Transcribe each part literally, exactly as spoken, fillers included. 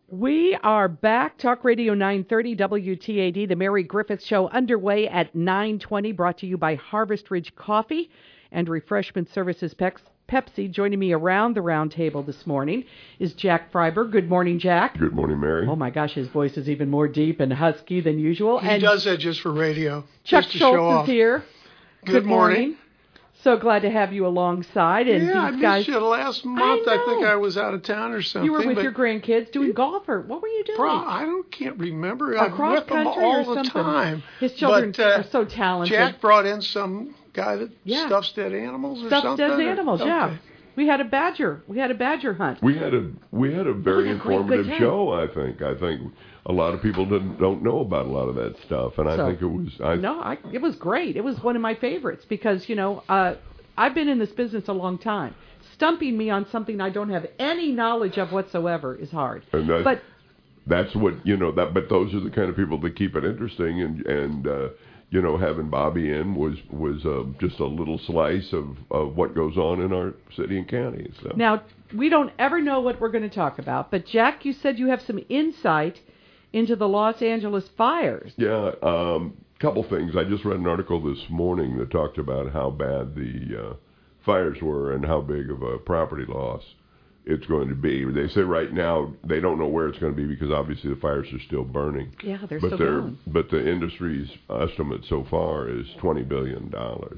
We are back. Talk Radio nine thirty W T A D, the Mary Griffith Show, underway at nine twenty, brought to you by Harvest Ridge Coffee and Refreshment Services Pepsi. Joining me around the round table this morning is Jack Freiberg. Good morning, Jack. Good morning, Mary. Oh, my gosh, his voice is even more deep and husky than usual. He and does that just for radio. Chuck just to Schultz show off. is here. Good, Good morning. morning. So glad to have you alongside. And yeah, I these missed guys, you last month. I, I think I was out of town or something. You were with but your grandkids doing golf, or what were you doing? Bro, I don't can't remember. Or I'm cross with them country all or the something. time. His children but, uh, are so talented. Jack brought in some guy that Yeah. stuffs dead animals or Stuffed something. dead or- animals, okay. yeah. We had a badger. We had a badger hunt. We had a we had a very had a great informative good time. show. I think. I think a lot of people didn't don't know about a lot of that stuff, and I So, think it was. I, No, I, it was great. It was one of my favorites because, you know, uh, I've been in this business a long time. Stumping me on something I don't have any knowledge of whatsoever is hard. And that, But that's what you know. That but those are the kind of people that keep it interesting, and and uh, you know, having Bobby in was was uh, just a little slice of, of what goes on in our city and county. So. now, we don't ever know what we're going to talk about. But, Jack, you said you have some insight into the Los Angeles fires. Yeah, um, couple things. I just read an article this morning that talked about how bad the uh, fires were and how big of a property loss it's going to be. They say right now they don't know where it's going to be because obviously the fires are still burning. Yeah, they're but still they're, going. But the industry's estimate so far is twenty billion dollars.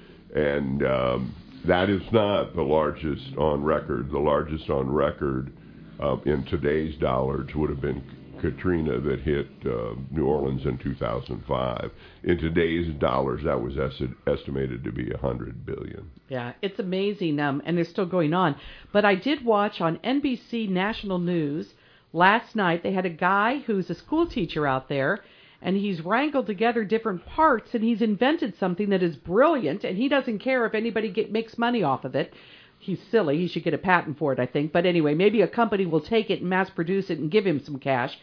And um, that is not the largest on record. The largest on record uh, in today's dollars would have been Katrina that hit uh, New Orleans in two thousand five. In today's dollars, that was est- estimated to be one hundred billion dollars. Yeah, it's amazing, um, and they're still going on. But I did watch on N B C National News last night, they had a guy who's a school teacher out there, and he's wrangled together different parts, and he's invented something that is brilliant, and he doesn't care if anybody get, makes money off of it. He's silly. He should get a patent for it, I think. But anyway, maybe a company will take it and mass produce it and give him some cash.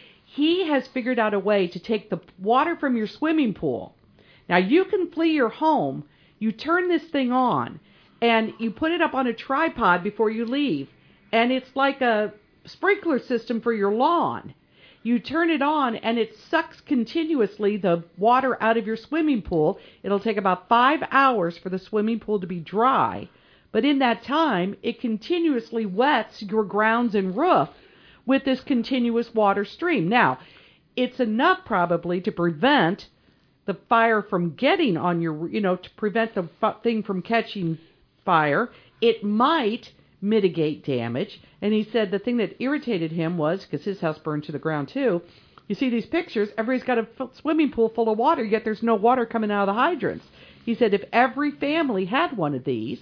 He has figured out a way to take the water from your swimming pool. Now, you can flee your home. You turn this thing on, and you put it up on a tripod before you leave. And it's like a sprinkler system for your lawn. You turn it on, and it sucks continuously the water out of your swimming pool. It'll take about five hours for the swimming pool to be dry. But in that time, it continuously wets your grounds and roof with this continuous water stream. Now, it's enough probably to prevent the fire from getting on your, you know, to prevent the thing from catching fire. It might mitigate damage. And he said the thing that irritated him was, because his house burned to the ground too, you see these pictures, everybody's got a swimming pool full of water, yet there's no water coming out of the hydrants. He said if every family had one of these,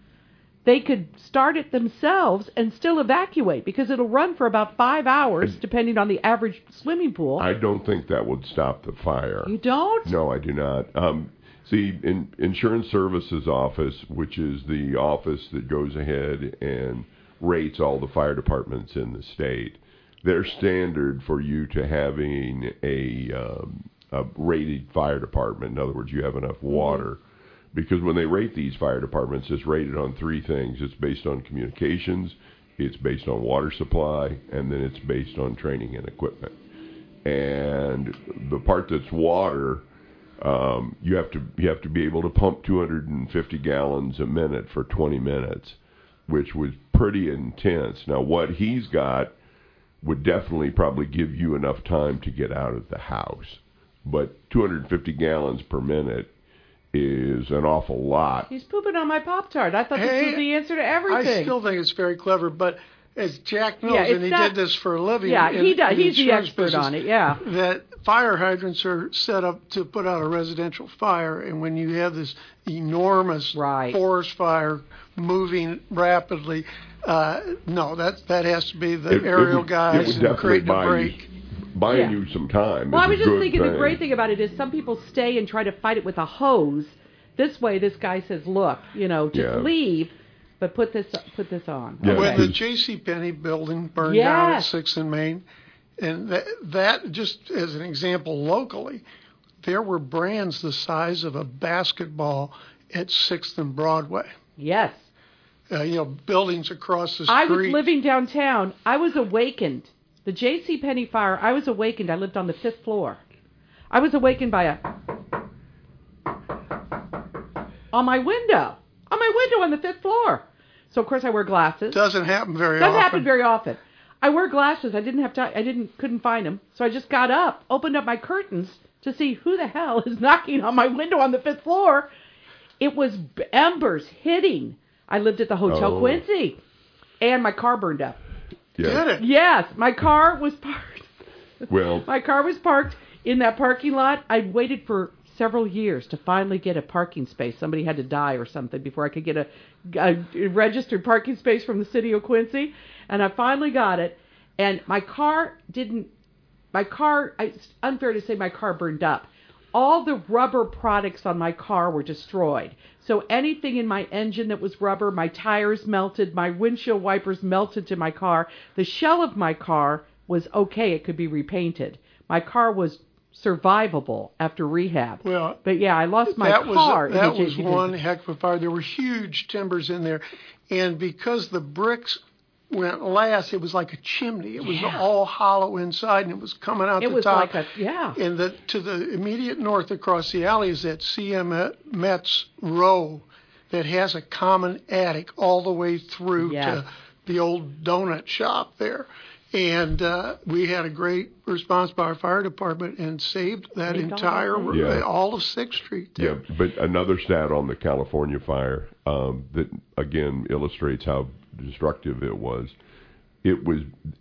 they could start it themselves and still evacuate because it'll run for about five hours, depending on the average swimming pool. I don't think that would stop the fire. You don't? No, I do not. Um, see, in Insurance Services Office, which is the office that goes ahead and rates all the fire departments in the state, their standard for you to having a, um, a rated fire department, in other words, you have enough water, mm-hmm. Because when they rate these fire departments, it's rated on three things. It's based on communications, it's based on water supply, and then it's based on training and equipment. And the part that's water, um, you have to you have to be able to pump two hundred fifty gallons a minute for twenty minutes, which was pretty intense. Now, what he's got would definitely probably give you enough time to get out of the house. But two hundred fifty gallons per minute is an awful lot. He's pooping on my Pop-Tart. I thought hey, this was the answer to everything. I still think it's very clever, but as Jack knows, yeah, and he not, did this for a living. Yeah, in, he does. in He's the expert business, on it, yeah. That fire hydrants are set up to put out a residential fire, and when you have this enormous right. forest fire moving rapidly, uh, no, that that has to be the it, aerial it would, guys and creating a break. Buying yeah. you some time. Well, I was just good thinking thing. the great thing about it is some people stay and try to fight it with a hose. This way, this guy says, look, you know, just yeah. leave, but put this put this on. Yeah, when okay. the JCPenney building burned yes. down at sixth and Main, and that, that, just as an example locally, there were brands the size of a basketball at sixth and Broadway. Yes. Uh, you know, buildings across the street. I was living downtown. I was awakened The J C Penney fire, I was awakened. I lived on the fifth floor. I was awakened by a... on my window. On my window on the fifth floor. So, of course, I wear glasses. Doesn't happen very Doesn't often. happen very often. I wear glasses. I didn't have time. I didn't, couldn't find them. So I just got up, opened up my curtains to see who the hell is knocking on my window on the fifth floor. It was embers hitting. I lived at the Hotel Oh. Quincy. And my car burned up. Yeah. Did it? Yes, my car was parked. Well, My car was parked in that parking lot. I'd waited for several years to finally get a parking space. Somebody had to die or something before I could get a, a registered parking space from the city of Quincy. And I finally got it. And my car didn't, my car, it's unfair to say my car burned up. All the rubber products on my car were destroyed. So anything in my engine that was rubber, my tires melted, my windshield wipers melted to my car. The shell of my car was okay. It could be repainted. My car was survivable after rehab. Well, but yeah, I lost my that car. was that in the was J C one Penney. heck of a fire. There were huge timbers in there, and because the bricks went last, it was like a chimney. It was Yeah. all hollow inside, and it was coming out It the was top. like a, yeah. And the to the immediate north across the alley is that C M Metz row that has a common attic all the way through Yes. to the old donut shop there. And uh, we had a great response by our fire department and saved that Saved all entire, that. Yeah. all of sixth Street yeah, there. but another stat on the California fire um, that, again, illustrates how destructive it was. It was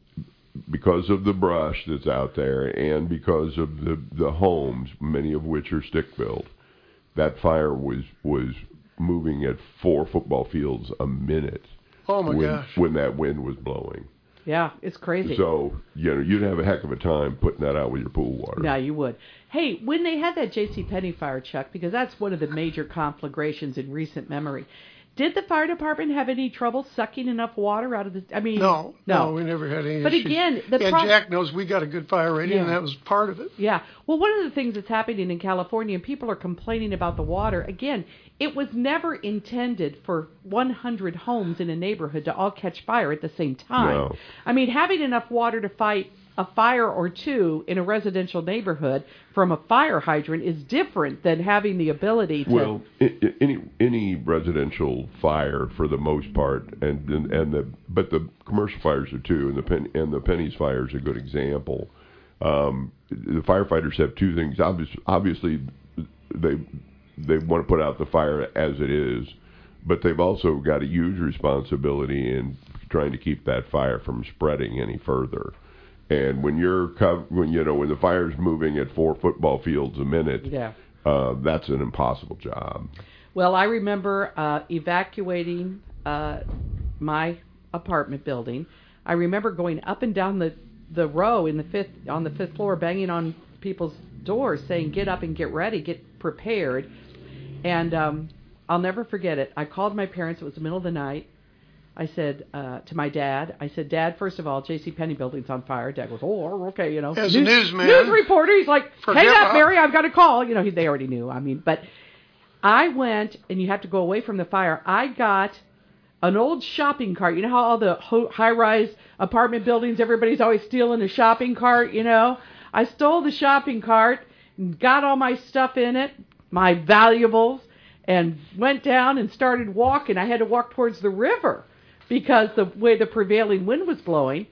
because of the brush that's out there and because of the, the homes, many of which are stick-built, that fire was, was moving at four football fields a minute. Oh, my when, gosh. when that wind was blowing. Yeah, it's crazy. So, you know, you'd have a heck of a time putting that out with your pool water. Yeah, you would. Hey, when they had that J C Penney fire, Chuck, because that's one of the major conflagrations in recent memory, did the fire department have any trouble sucking enough water out of the... I mean... No, no, no. we never had any But issues. again, the and prob- Jack knows we got a good fire rating, and Yeah. that was part of it. Yeah. Well, one of the things that's happening in California, and people are complaining about the water, again, it was never intended for one hundred homes in a neighborhood to all catch fire at the same time. No. I mean, having enough water to fight a fire or two in a residential neighborhood from a fire hydrant is different than having the ability to... Well, i- i- any any residential fire, for the most part, and and, and the but the commercial fires are too, and the pen, and the Penny's fire is a good example. Um, the firefighters have two things. Obvious, obviously, they they want to put out the fire as it is, but they've also got a huge responsibility in trying to keep that fire from spreading any further. And when you're cov- when you know when the fire's moving at four football fields a minute, Yeah. uh, that's an impossible job. Well, I remember uh, evacuating uh, my apartment building. I remember going up and down the, the row in the fifth on the fifth floor, banging on people's doors, saying, "Get up and get ready, get prepared." And um, I'll never forget it. I called my parents. It was the middle of the night. I said uh, to my dad, I said, "Dad, first of all, J C Penney building's on fire." Dad goes, "Oh, okay, you know." As a newsman. News reporter, he's like, Forget "Hang up, about- Mary, I've got a call." You know, he, they already knew. I mean, but I went, and you have to go away from the fire. I got an old shopping cart. You know how all the ho- high-rise apartment buildings, everybody's always stealing a shopping cart, you know? I stole the shopping cart, and got all my stuff in it, my valuables, and went down and started walking. I had to walk towards the river because the way the prevailing wind was blowing.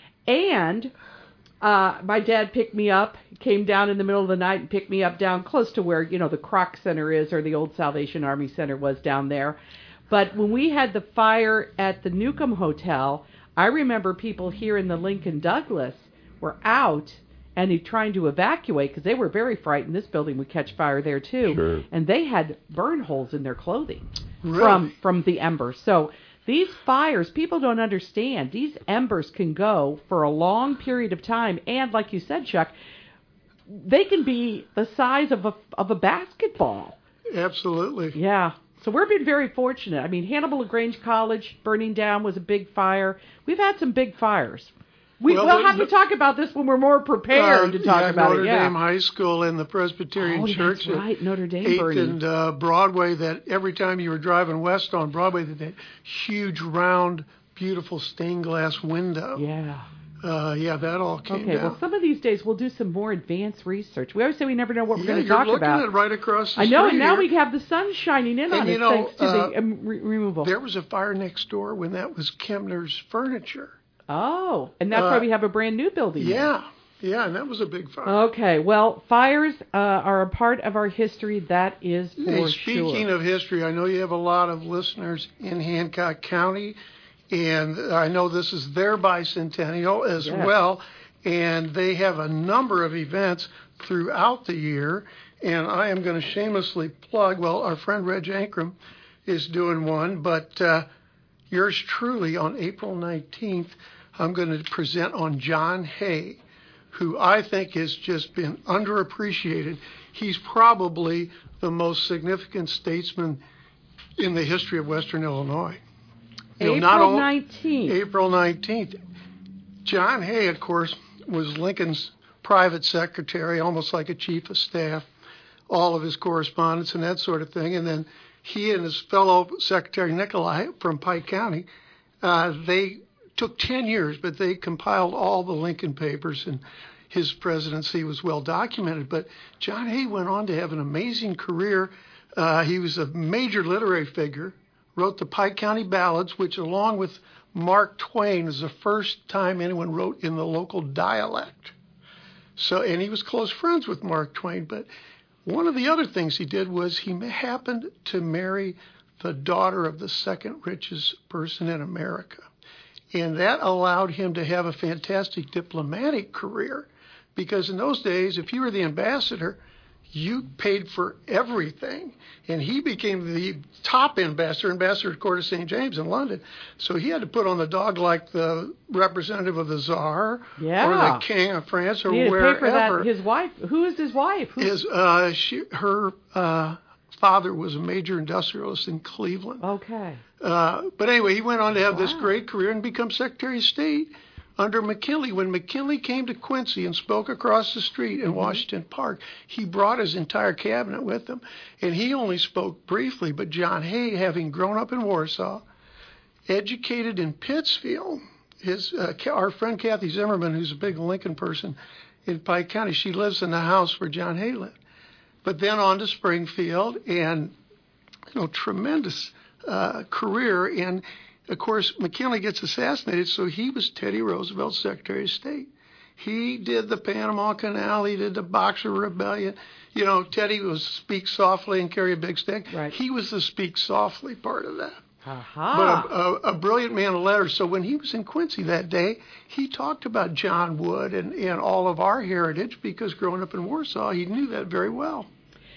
And uh, my dad picked me up, came down in the middle of the night and picked me up down close to where, you know, the Kroc Center is, or the old Salvation Army Center was down there. But when we had the fire at the Newcomb Hotel, I remember people here in the Lincoln Douglas were out and they trying to evacuate because they were very frightened. This building would catch fire there too. Sure. And they had burn holes in their clothing Really? from from the embers. So these fires, people don't understand. These embers can go for a long period of time, and like you said, Chuck, they can be the size of a of a basketball. Absolutely. Yeah. So we've been very fortunate. I mean, Hannibal LaGrange College burning down was a big fire. We've had some big fires. We, Well, we'll the- have to the- talk about this when we're more prepared Uh, to talk yeah, about Notre it. Yeah. Dame High School and the Presbyterian Oh, Church that's at right, Notre Dame eighth burning. and uh, Broadway. That every time you were driving west on Broadway, that, that huge, round, beautiful stained glass window Yeah. Uh, yeah, that all came Okay, down. well, some of these days we'll do some more advanced research. We always say we never know what we're yeah, going to you're talk looking about. at it right across the I know, street and now here. we have the sun shining in And on you it know, thanks to uh, the um, re- removal. There was a fire next door when that was Kemner's Furniture. Oh, and that's Uh, why we have a brand new building there. Yeah, yeah, and that was a big fire. Okay, well, fires uh, are a part of our history, that is for Hey, speaking sure. of history, I know you have a lot of listeners in Hancock County, and I know this is their bicentennial as Yes. well, and they have a number of events throughout the year, and I am going to shamelessly plug, well, our friend Reg Ankrum is doing one, but uh, yours truly on April nineteenth, I'm going to present on John Hay, who I think has just been underappreciated. He's probably the most significant statesman in the history of Western Illinois. You know, April not all- nineteenth. April nineteenth. John Hay, of course, was Lincoln's private secretary, almost like a chief of staff, all of his correspondence and that sort of thing. And then he and his fellow secretary Nikolai from Pike County, uh, they took ten years, but they compiled all the Lincoln papers, and his presidency was well documented. But John Hay went on to have an amazing career. Uh, he was a major literary figure, wrote the Pike County Ballads, which along with Mark Twain is the first time anyone wrote in the local dialect. So, and he was close friends with Mark Twain. But one of the other things he did was he happened to marry the daughter of the second richest person in America. And that allowed him to have a fantastic diplomatic career, because in those days, if you were the ambassador, you paid for everything. And he became the top ambassador, ambassador at Court of Saint James in London. So he had to put on the dog like the representative of the Tsar Yeah. or the King of France or He had to wherever. pay for that. His wife. Who is his wife? Who? His, uh, she, her uh, father was a major industrialist in Cleveland. Okay. Uh, but anyway, he went on to have this Wow. great career and become Secretary of State under McKinley. When McKinley came to Quincy and spoke across the street in Washington Park, he brought his entire cabinet with him. And he only spoke briefly, but John Hay, having grown up in Warsaw, educated in Pittsfield, his uh, our friend Kathy Zimmerman, who's a big Lincoln person in Pike County, she lives in the house where John Hay lived. But then on to Springfield, and you know, tremendous uh, career. And of course, McKinley gets assassinated, so he was Teddy Roosevelt's Secretary of State. He did the Panama Canal. He did the Boxer Rebellion. You know, Teddy was speak softly and carry a big stick. Right. He was the speak softly part of that. Aha. But a, a, a brilliant man of letters. So when he was in Quincy that day, he talked about John Wood and, and all of our heritage, because growing up in Warsaw, he knew that very well.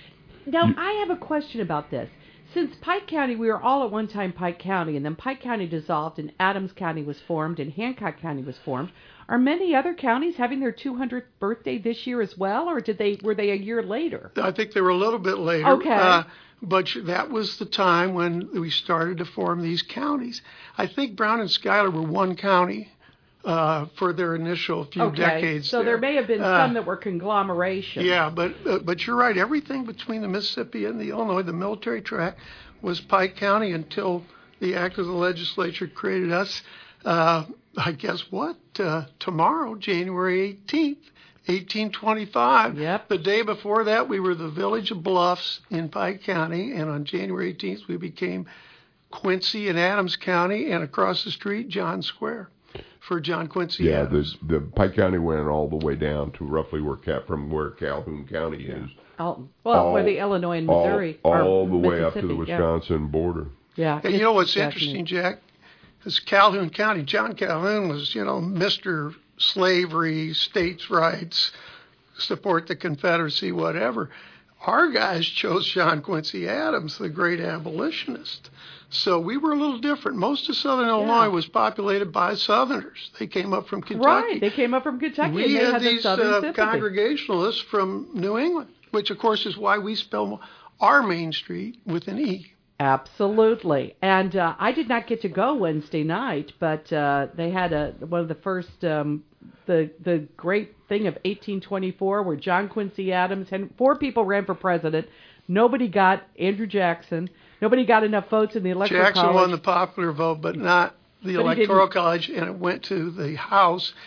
Now, I have a question about this. Since Pike County, we were all at one time Pike County, and then Pike County dissolved, and Adams County was formed, and Hancock County was formed. Are many other counties having their two hundredth birthday this year as well, or did they were they a year later? I think they were a little bit later. Okay. Uh, but that was the time when we started to form these counties. I think Brown and Schuyler were one county uh, for their initial few Okay, decades. so there may have been Uh, some that were conglomerations. Yeah, but uh, but you're right. Everything between the Mississippi and the Illinois, the military tract, was Pike County until the act of the legislature created us. Uh, I guess what? Uh, tomorrow, January eighteenth, eighteen twenty-five. Yep. The day before that, we were the village of Bluffs in Pike County, and on January eighteenth, we became Quincy in Adams County, and across the street, John Square for John Quincy Yeah, Adams. the the Pike County went all the way down to roughly where Cap from where Calhoun County is. Alton. Well, all, where the Illinois and all- Missouri all, are the way up to the Mississippi, yeah. Wisconsin border. Yeah. And you it's know what's fascinating. interesting, Jack? Is Calhoun County, John Calhoun was, you know, Mister Slavery, states' rights, support the Confederacy, whatever. Our guys chose John Quincy Adams, the great abolitionist. So we were a little different. Most of Southern Illinois was populated by Southerners. They came up from Kentucky. Right. They came up from Kentucky We and they had, had the these Southern uh, sympathy. Congregationalists from New England, which, of course, is why we spell our Main Street with an E. Absolutely. And uh, I did not get to go Wednesday night, but uh, they had a one of the first, um, the the great thing of eighteen twenty-four where John Quincy Adams, and four people ran for president. Nobody got Andrew Jackson. Nobody got enough votes in the electoral Jackson college. won the popular vote, but not the But he electoral didn't. college, and it went to the House.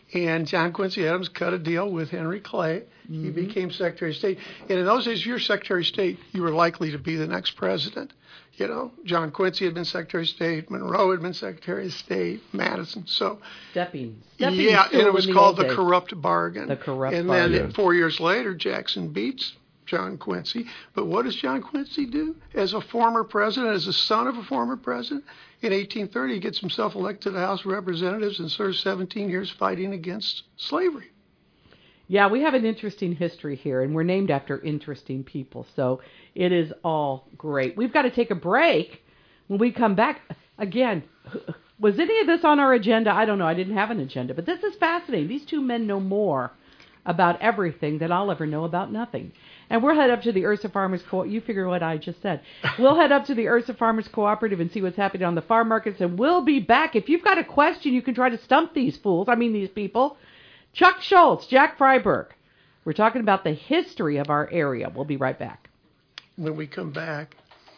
And John Quincy Adams cut a deal with Henry Clay. Mm-hmm. He became Secretary of State. And in those days, if you're Secretary of State, you were likely to be the next president. You know, John Quincy had been Secretary of State, Monroe had been Secretary of State, Madison. So, Stepping. Stepping yeah, and it was the called the days. corrupt bargain. The corrupt and bargain. And then four years later, Jackson beats John Quincy. But what does John Quincy do? As a former president, as a son of a former president, in eighteen thirty, he gets himself elected to the House of Representatives and serves seventeen years fighting against slavery. Yeah, we have an interesting history here, and we're named after interesting people, so it is all great. We've got to take a break. When we come back, again, was any of this on our agenda? I don't know. I didn't have an agenda, but this is fascinating. These two men know more about everything than I'll ever know about nothing. And we'll head up to the Ursa Farmers Co. You figure what I just said. We'll head up to the Ursa Farmers Cooperative and see what's happening on the farm markets, and we'll be back. If you've got a question, you can try to stump these fools. I mean, these people. Chuck Schultz, Jack Freiberg. We're talking about the history of our area. We'll be right back. When we come back.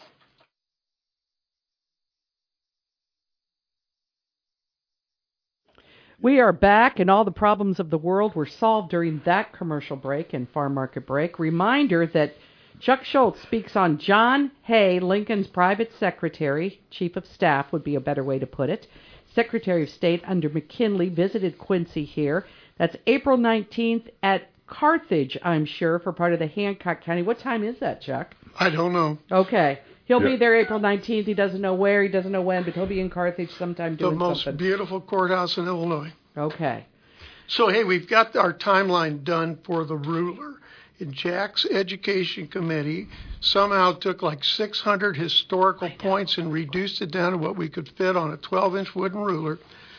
We are back, and all the problems of the world were solved during that commercial break and farm market break. Reminder that Chuck Schultz speaks on John Hay, Lincoln's private secretary, chief of staff would be a better way to put it. Secretary of State under McKinley visited Quincy here. That's April nineteenth at Carthage, I'm sure, for part of the Hancock County. What time is that, Chuck? I don't know. Okay. He'll Yeah. be there April nineteenth. He doesn't know where, he doesn't know when, but he'll be in Carthage sometime doing The most something. beautiful courthouse in Illinois. Okay. So, hey, we've got our timeline done for the ruler. And Jack's education committee somehow took like six hundred historical points and reduced it down to what we could fit on a twelve-inch wooden ruler.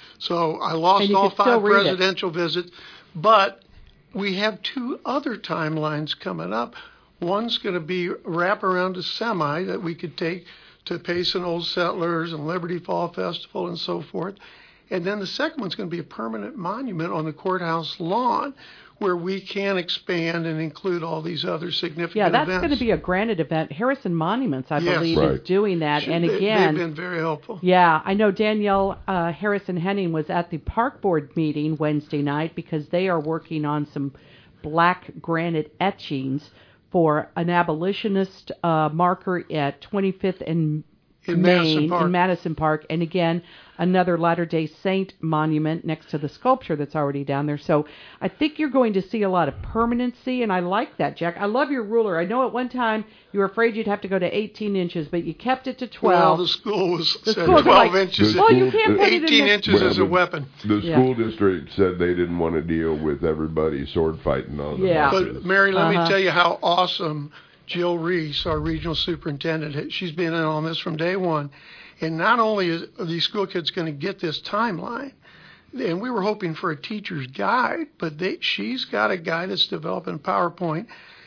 So I And lost you all could still five read it. presidential visits. But we have two other timelines coming up. One's going to be wrap around a semi that we could take to Payson Old Settlers and Liberty Fall Festival and so forth. And then the second one's going to be a permanent monument on the courthouse lawn where we can expand and include all these other significant Yeah, that's events. going to be a granted event. Harrison Monuments, I Yes. believe, Right. is doing that. And They- again, they've been very helpful. yeah, I know Danielle uh, Harrison Henning was at the park board meeting Wednesday night because they are working on some black granite etchings for an abolitionist uh, marker at twenty-fifth and In Main Madison Park. in Madison Park, and again another Latter-day Saint monument next to the sculpture that's already down there. So I think you're going to see a lot of permanency, and I like that, Jack. I love your ruler. I know at one time you were afraid you'd have to go to eighteen inches, but you kept it to twelve. Well, the school was The said schools are twelve like, inches. well, you can't put it in eighteen the- inches Well, is a the- weapon. The Yeah. school district said they didn't want to deal with everybody sword fighting on the Yeah. marches. But Mary, let Uh-huh. me tell you how awesome Jill Reese, our regional superintendent, she's been in on this from day one. And not only is, are these school kids going to get this timeline, and we were hoping for a teacher's guide, but they, she's got a guide that's developing PowerPoint,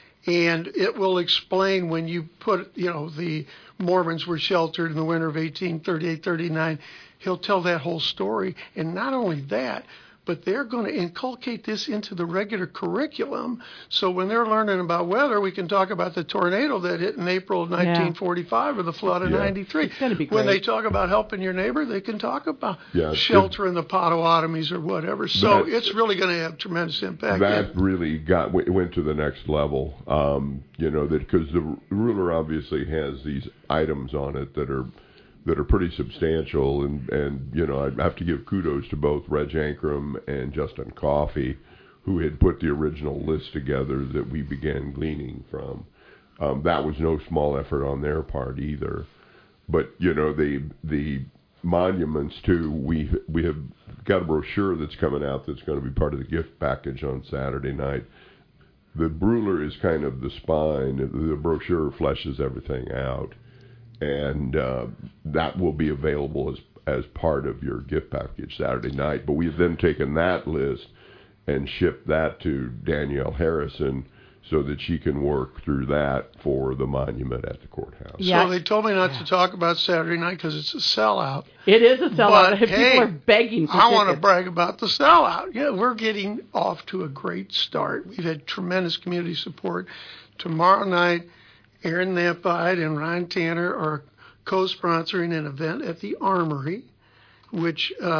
and it will explain when you put, you know, the Mormons were sheltered in the winter of eighteen thirty-eight thirty-nine. He'll tell that whole story. And not only that, but they're going to inculcate this into the regular curriculum. So when they're learning about weather, we can talk about the tornado that hit in April of nineteen forty-five or the flood of Yeah. ninety-three. It's gonna be When they great. talk about helping your neighbor, they can talk about Yeah, shelter in the Potawatomis or whatever. So That's- it's really going to have tremendous impact. That really got w- went to the next level. Um, you know that because the r- ruler obviously has these items on it that are that are pretty substantial, and and you know I have to give kudos to both Reg Ankrum and Justin Coffey, who had put the original list together that we began gleaning from. Um, that was no small effort on their part either. But you know the the monuments too. We we have got a brochure that's coming out that's going to be part of the gift package on Saturday night. The ruler is kind of the spine. The brochure fleshes everything out, and uh, that will be available as as part of your gift package Saturday night. But we've then taken that list and shipped that to Danielle Harrison so that she can work through that for the monument at the courthouse. Yeah. So they told me not to talk about Saturday night because it's a sellout. It is a sellout. But, People hey, are begging for I want to tickets. brag about the sellout. Yeah, we're getting off to a great start. We've had tremendous community support. Tomorrow night, Aaron Nampide and Ryan Tanner are co-sponsoring an event at the Armory, which uh,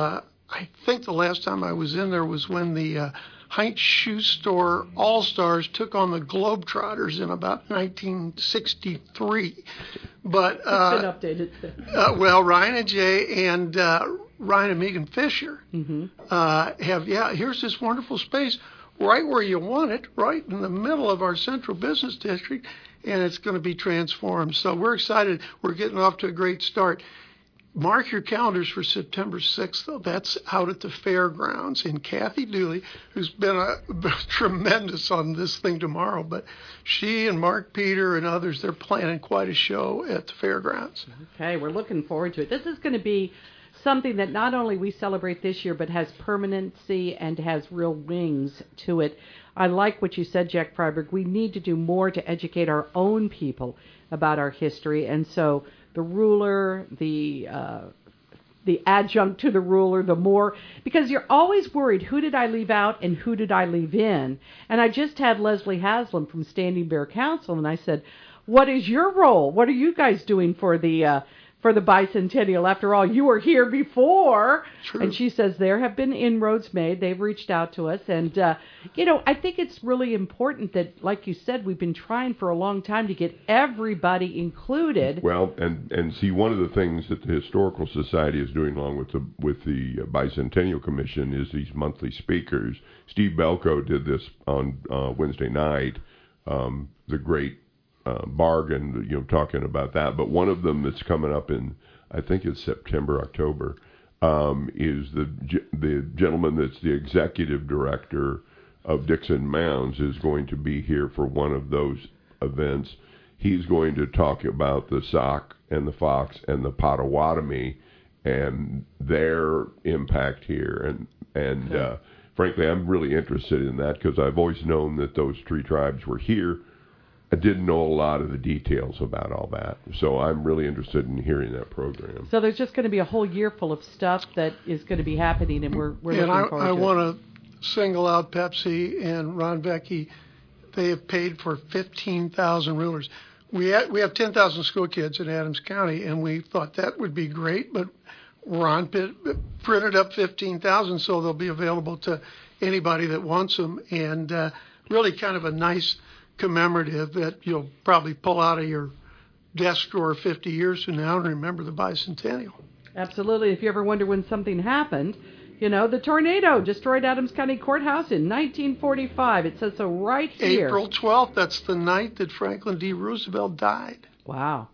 I think the last time I was in there was when the uh, Heinz Shoe Store All-Stars took on the Globetrotters in about nineteen sixty-three. But uh, it's been updated. uh, well, Ryan and Jay and uh, Ryan and Megan Fisher mm-hmm. uh, have, yeah, here's this wonderful space right where you want it, right in the middle of our central business district, and it's going to be transformed. So we're excited. We're getting off to a great start. Mark your calendars for September sixth, though. That's out at the fairgrounds. And Kathy Dooley, who's been a, tremendous on this thing tomorrow, but she and Mark Peter and others, they're planning quite a show at the fairgrounds. Okay, we're looking forward to it. This is going to be something that not only we celebrate this year, but has permanency and has real wings to it. I like what you said, Jack Freiberg. We need to do more to educate our own people about our history. And so the ruler, the uh, the adjunct to the ruler, the more, because you're always worried, who did I leave out and who did I leave in? And I just had Leslie Haslam from Standing Bear Council, and I said, what is your role? What are you guys doing for the uh, for the bicentennial? After all, you were here before. True. And she says there have been inroads made. They've reached out to us. And, uh, you know, I think it's really important that, like you said, we've been trying for a long time to get everybody included. Well, and, and see, one of the things that the Historical Society is doing along with the with the Bicentennial Commission is these monthly speakers. Steve Belko did this on uh, Wednesday night, um, the great Uh, bargain, you know, talking about that. But one of them that's coming up in, I think it's September, October, um, is the the gentleman that's the executive director of Dixon Mounds is going to be here for one of those events. He's going to talk about the Sauk and the Fox and the Potawatomi and their impact here. And, and okay. uh, frankly, I'm really interested in that because I've always known that those three tribes were here. I didn't know a lot of the details about all that, so I'm really interested in hearing that program. So there's just going to be a whole year full of stuff that is going to be happening, and we're we're and looking I, forward I to it. I want to single out Pepsi and Ron Vecchi. They have paid for fifteen thousand rulers. We ha- we have ten thousand school kids in Adams County, and we thought that would be great, but Ron p- printed up fifteen thousand, so they'll be available to anybody that wants them, and uh, really kind of a nice commemorative that you'll probably pull out of your desk drawer fifty years from now and remember the bicentennial. Absolutely. If you ever wonder when something happened, you know, the tornado destroyed Adams County Courthouse in nineteen forty-five. It says so right here. April twelfth, that's the night that Franklin D. Roosevelt died. Wow.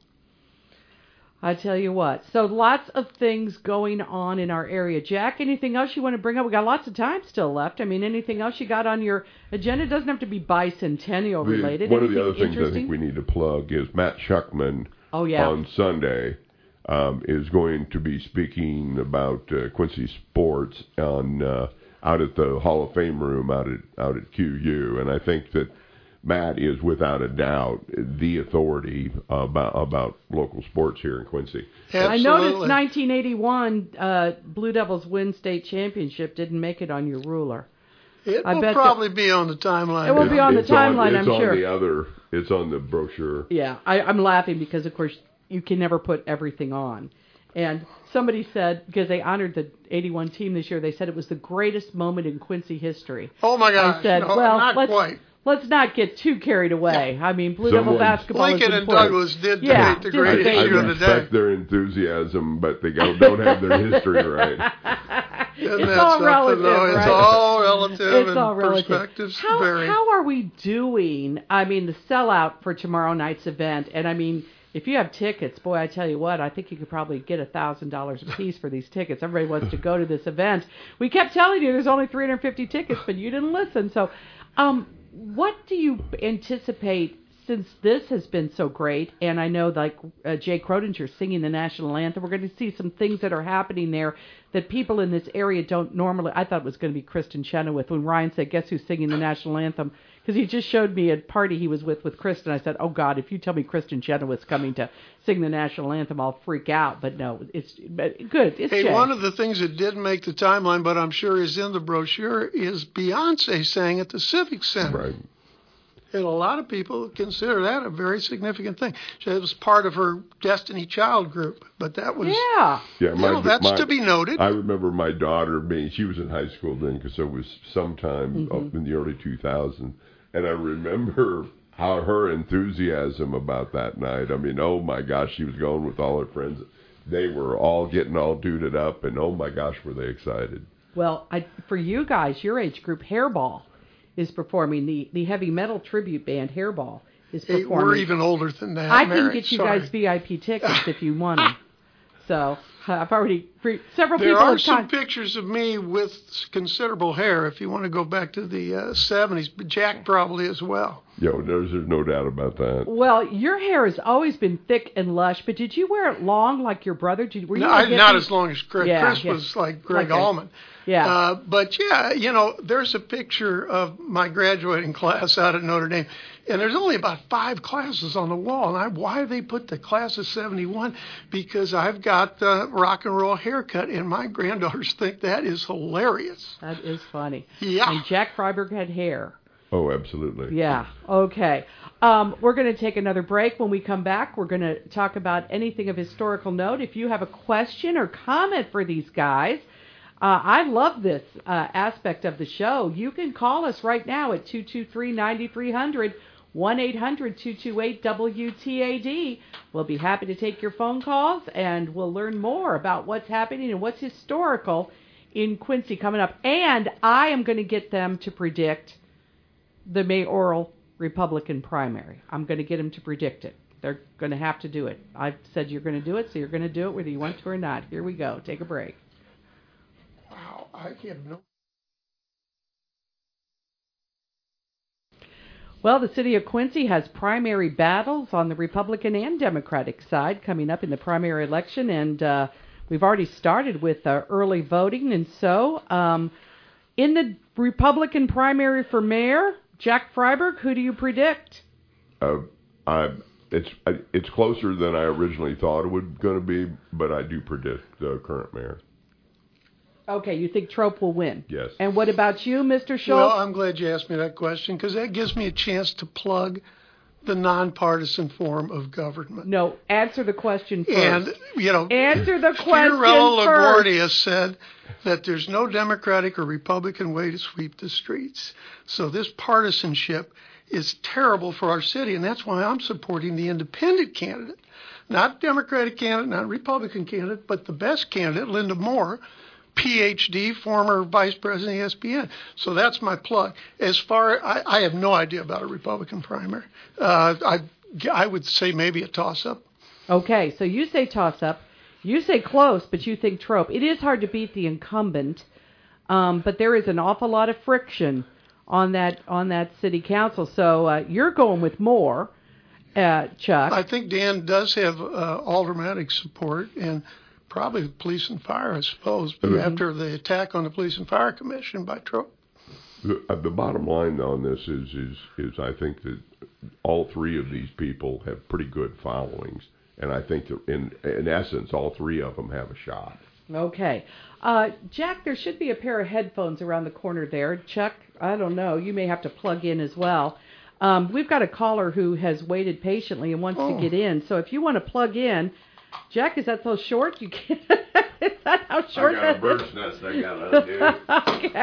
I tell you what. So lots of things going on in our area. Jack, anything else you want to bring up? We got lots of time still left. I mean, anything else you got on your agenda? It doesn't have to be bicentennial related. The, one anything of the other things I think we need to plug is Matt Schuckman oh, yeah. on Sunday um, is going to be speaking about uh, Quincy sports on uh, out at the Hall of Fame room out at out at Q U, and I think that Matt is without a doubt the authority about about local sports here in Quincy. Absolutely. I noticed nineteen eighty-one uh, Blue Devils win state championship didn't make it on your ruler. It I will bet probably be on the timeline. It will be on the it's timeline, on, I'm it's sure. on the other. It's on the brochure. Yeah, I, I'm laughing because, of course, you can never put everything on. And somebody said, because they honored the eighty-one team this year, they said it was the greatest moment in Quincy history. Oh, my gosh. I said, no, well, not let's, quite. Let's not get too carried away. I mean, Blue Someone, Devil basketball Lincoln is and important. Douglas did Yeah, debate the did great debate. issue I of the respect day. their enthusiasm, but they don't, don't have their history right. Isn't It's that all something, relative, though? It's right? all relative It's and all relative. perspectives How, vary. how are we doing? I mean, the sellout for tomorrow night's event, and I mean, if you have tickets, boy, I tell you what, I think you could probably get a thousand dollars a piece for these tickets. Everybody wants to go to this event. We kept telling you there's only three hundred fifty tickets, but you didn't listen. So, um, what do you anticipate? Since this has been so great, and I know like uh, Jay Crotinger singing the national anthem, we're going to see some things that are happening there that people in this area don't normally. I thought it was going to be Kristen Chenoweth when Ryan said, "Guess who's singing the national anthem?" Because he just showed me a party he was with with Kristen. I said, "Oh God, if you tell me Kristen Chenoweth's coming to sing the national anthem, I'll freak out." But no, it's but good. It's Hey, Jay. one of the things that didn't make the timeline, but I'm sure is in the brochure, is Beyonce sang at the Civic Center. Right. And a lot of people consider that a very significant thing. It was part of her Destiny Child group, but that was Yeah. Yeah, my, you know, that's my, to be noted. I remember my daughter being, she was in high school then, because it was sometime Mm-hmm. up in the early two thousands, and I remember how her enthusiasm about that night. I mean, oh my gosh, she was going with all her friends. They were all getting all duded up, and oh my gosh, were they excited. Well, I, for you guys, your age group, Hairball is performing. The, the heavy metal tribute band, Hairball, is Hey, performing. we're even older than that. I Mary. can get you Sorry. guys V I P tickets if you want them. So I've already several There people are have some con- pictures of me with considerable hair if you want to go back to the uh, seventies, but Jack probably as well. Yo, there's, there's no doubt about that. Well, your hair has always been thick and lush, but did you wear it long like your brother? Did, were you No, a I, not hippie? as long as Chris. Yeah, Chris yeah. was like Greg Okay. Allman. Yeah. Uh, but yeah, you know, there's a picture of my graduating class out at Notre Dame, and there's only about five classes on the wall. And I, why they put the class of seventy-one? Because I've got the rock and roll haircut, and my granddaughters think that is hilarious. That is funny. Yeah. And Jack Freiberg had hair. Oh, absolutely. Yeah. Okay. Um, we're going to take another break. When we come back, we're going to talk about anything of historical note. If you have a question or comment for these guys, uh, I love this uh, aspect of the show. You can call us right now at two two three, nine three hundred, one eight hundred, two two eight, W T A D. We'll be happy to take your phone calls, and we'll learn more about what's happening and what's historical in Quincy coming up. And I am going to get them to predict the mayoral Republican primary. I'm going to get them to predict it. They're going to have to do it. I've said you're going to do it, so you're going to do it whether you want to or not. Here we go. Take a break. Wow, I have no. Well, the city of Quincy has primary battles on the Republican and Democratic side coming up in the primary election, and uh, we've already started with uh, early voting. And so, um, in the Republican primary for mayor, Jack Freiberg, who do you predict? Uh, I, it's I, it's closer than I originally thought it was going to be, but I do predict the current mayor. Okay, you think Trope will win? Yes. And what about you, Mister Schultz? Well, I'm glad you asked me that question because that gives me a chance to plug the nonpartisan form of government. No, answer the question first. And, you know, answer the question Fiorello first. LaGuardia said that there's no Democratic or Republican way to sweep the streets. So this partisanship is terrible for our city, and that's why I'm supporting the independent candidate. Not Democratic candidate, not Republican candidate, but the best candidate, Linda Moore, P H D, former vice president of E S P N. So that's my plug. As far, I, I have no idea about a Republican primary. Uh, I, I would say maybe a toss-up. Okay, so you say toss-up. You say close, but you think Trope. It is hard to beat the incumbent, um, but there is an awful lot of friction on that on that city council. So uh, you're going with Moore, uh, Chuck. I think Dan does have uh, aldermanic support and probably the police and fire, I suppose, but Mm-hmm. after the attack on the police and fire commission by Trope. The, uh, the bottom line on this is, is is I think that all three of these people have pretty good followings, and I think that in in essence, all three of them have a shot. Okay. Uh, Jack, there should be a pair of headphones around the corner there. Chuck, I don't know. You may have to plug in as well. Um, we've got a caller who has waited patiently and wants Oh. to get in. So if you want to plug in, Jack, is that so short? You can't. Is that how short I got a that bird's is? nest I got to undo.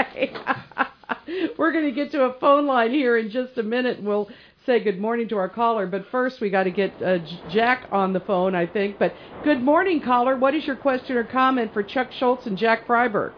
Okay. We're going to get to a phone line here in just a minute, and we'll say good morning to our caller. But first, we got to get uh, Jack on the phone, I think. But good morning, caller. What is your question or comment for Chuck Schultz and Jack Freiberg?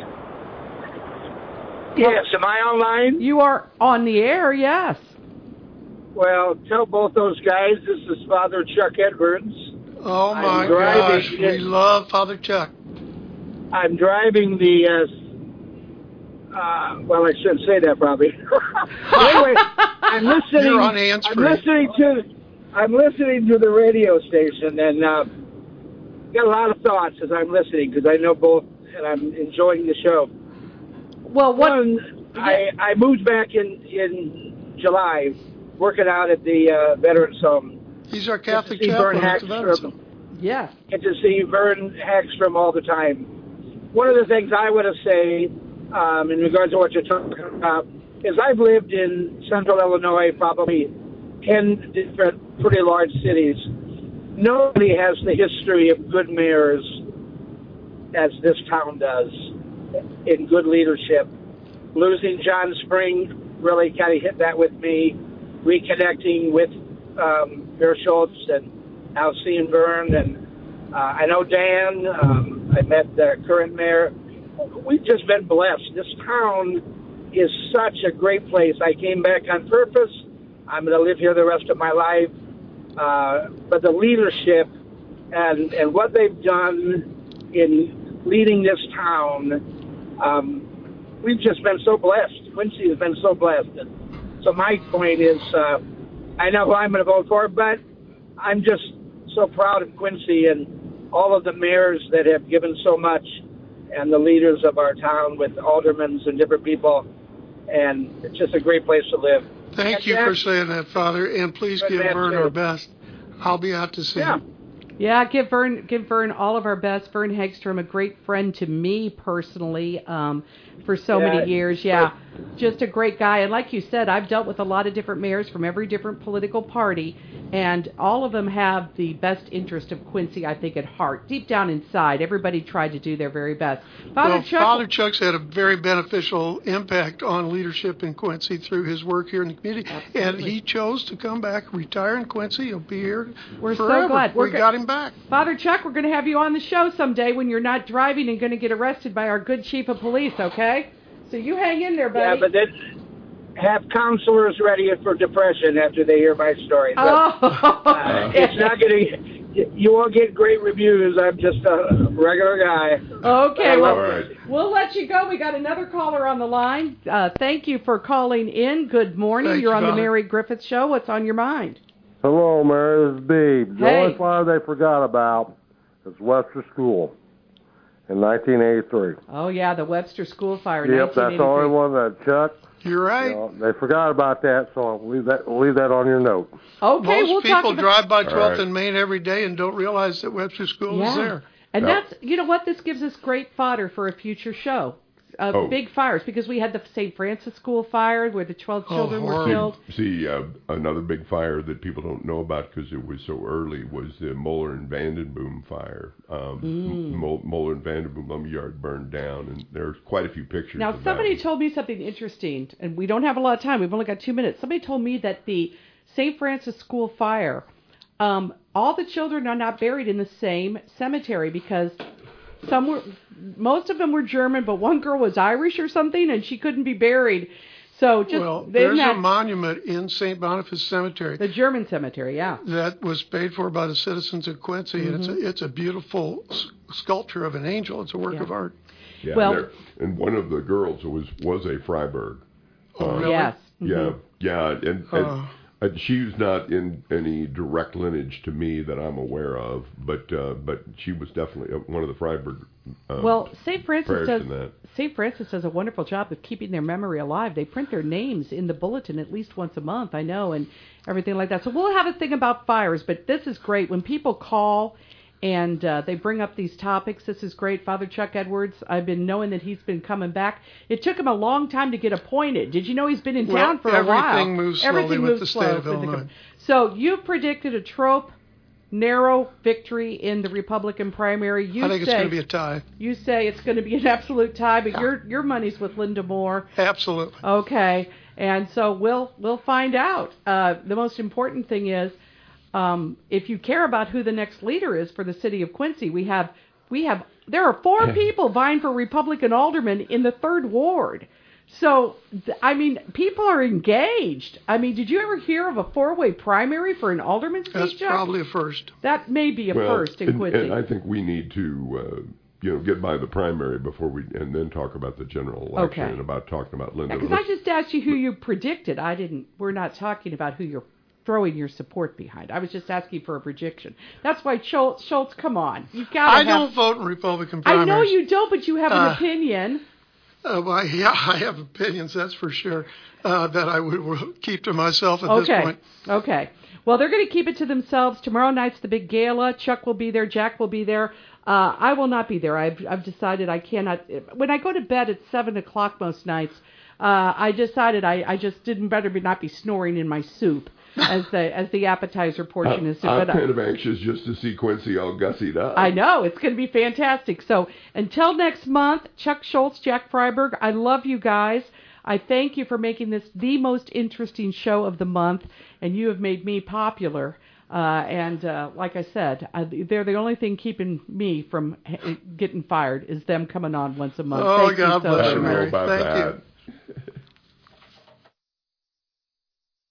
Yes, am I online? You are on the air, yes. Well, tell both those guys this is Father Chuck Edwards. Oh, my I'm driving gosh. it. We love Father Chuck. I'm driving the, uh, uh, well, I shouldn't say that probably. Anyway, I'm listening. You're on I'm hands-free. listening to, I'm listening to the radio station, and uh, got a lot of thoughts as I'm listening because I know both, and I'm enjoying the show. Well, what? One, I, I moved back in, in July, working out at the uh, Veterans Home. He's our Catholic Get to see Vern chaplain at the Veterans Hagstrom. Home. Yes. Get to see Vern Hagstrom all the time. One of the things I would have said, um, in regards to what you're talking about, as I've lived in central Illinois, probably ten different pretty large cities, nobody has the history of good mayors as this town does in good leadership. Losing John Spring really kind of hit that with me. Reconnecting with um, Mayor Schultz and Alcine Byrne, and uh, I know Dan. Um, I met the current mayor. We've just been blessed. This town is such a great place. I came back on purpose. I'm going to live here the rest of my life. Uh, but the leadership and and what they've done in leading this town, um, we've just been so blessed. Quincy has been so blessed. And so my point is, uh, I know who I'm going to vote for, but I'm just so proud of Quincy and all of the mayors that have given so much, and the leaders of our town with aldermen and different people. And it's just a great place to live. Thank and you Jack, for saying that, Father, and please Good give man, Vern too. our best. I'll be out to see Yeah. him. Yeah, give Vern give Vern all of our best. Vern Hegstrom, a great friend to me personally, um, for so Yeah, many years. Yeah, just a great guy. And like you said, I've dealt with a lot of different mayors from every different political party, and all of them have the best interest of Quincy, I think, at heart. Deep down inside, everybody tried to do their very best. Father Well, Chuck, Father Chuck's had a very beneficial impact on leadership in Quincy through his work here in the community, and Absolutely. he chose to come back, retire in Quincy. He'll be here We're so forever. glad. We're we go- got him back. Father Chuck, we're going to have you on the show someday when you're not driving and going to get arrested by our good chief of police, okay? So you hang in there, buddy. Yeah, but then have counselors ready for depression after they hear my story. So, Oh. uh, it's not going to, you won't get great reviews. I'm just a regular guy. Okay, well, All right. we'll let you go. We got another caller on the line. Uh, thank you for calling in. Good morning. Thank You're you, on the Father. Mary Griffith Show. What's on your mind? Hello, Mary. This is Beebe. The Hey. only fire they forgot about is Webster School in nineteen eighty-three. Oh, yeah, the Webster School fire in Yep, that's the only nineteen eighty-three. one that Chuck. You're right. You know, they forgot about that, so I'll leave that we'll leave that on your note. Okay, Most we'll talk people about... drive by twelfth right. and Main every day and don't realize that Webster School yeah. is there. And Yep. that's, you know what, this gives us great fodder for a future show. Uh, Oh. Big fires, because we had the Saint Francis School fire where the twelve Oh, children were horrible. killed. See, uh, another big fire that people don't know about because it was so early was the Moeller and Vandenboom fire. Um, Mm. Mo- Moeller and Vandenboom lumberyard burned down, and there's quite a few pictures Now, of somebody that. told me something interesting, and we don't have a lot of time. We've only got two minutes. Somebody told me that the Saint Francis School fire, um, all the children are not buried in the same cemetery because some were, most of them were German, but one girl was Irish or something, and she couldn't be buried. So just Well, then there's that, a monument in Saint Boniface Cemetery the German cemetery, yeah. that was paid for by the citizens of Quincy, and it's a, it's a beautiful s- sculpture of an angel. It's a work Yeah. of art. Yeah, Well- there- and one of the girls was was a Freiburg. Oh, really? Yes. Yeah, Mhm. yeah, and, and, Oh. and she's not in any direct lineage to me that I'm aware of, but uh, but she was definitely one of the Freiburg. Uh, Well, Saint Francis prayers does in that. Saint Francis does a wonderful job of keeping their memory alive. They print their names in the bulletin at least once a month, I know, and everything like that. So we'll have a thing about fires, but this is great. When people call and uh, they bring up these topics, this is great. Father Chuck Edwards, I've been knowing that he's been coming back. It took him a long time to get appointed. Did you know he's been in Well, town for a while? everything moves slowly Everything with moves the slow state of with the Illinois. com- So you've predicted a trope, narrow victory in the Republican primary. You I think say, it's going to be a tie. You say it's going to be an absolute tie, but your your money's with Linda Moore. Absolutely. Okay, and so we'll we'll find out. Uh, the most important thing is, um, if you care about who the next leader is for the city of Quincy, we have we have there are four people vying for Republican alderman in the third ward. So, th- I mean, people are engaged. I mean, did you ever hear of a four-way primary for an alderman's seat, That's Chuck? probably a first. That may be a Well, first in and, Quincy. and I think we need to, uh, you know, get by the primary before we, and then talk about the general election Okay. and about talking about Linda. Because I just asked you who you predicted. I didn't. We're not talking about who you're throwing your support behind. I was just asking for a prediction. That's why Schultz. Schultz, come on, you got. I have, don't vote in Republican I primaries. know you don't, but you have an Uh, opinion. Uh, well, yeah, I have opinions, that's for sure, uh, that I would will keep to myself at Okay. this point. Okay. Well, they're going to keep it to themselves. Tomorrow night's the big gala. Chuck will be there. Jack will be there. Uh, I will not be there. I've I've decided I cannot. When I go to bed at seven o'clock most nights, uh, I decided I, I just didn't better be not be snoring in my soup as the as the appetizer portion I, is. I'm but kind I, of anxious just to see Quincy all gussied up. I know it's going to be fantastic. So until next month, Chuck Schultz, Jack Freiberg, I love you guys. I thank you for making this the most interesting show of the month, and you have made me popular. Uh, and uh, like I said, I, they're the only thing keeping me from h- getting fired is them coming on once a month. Oh, Thank God you so bless I you, don't know Mary. about Thank that. you.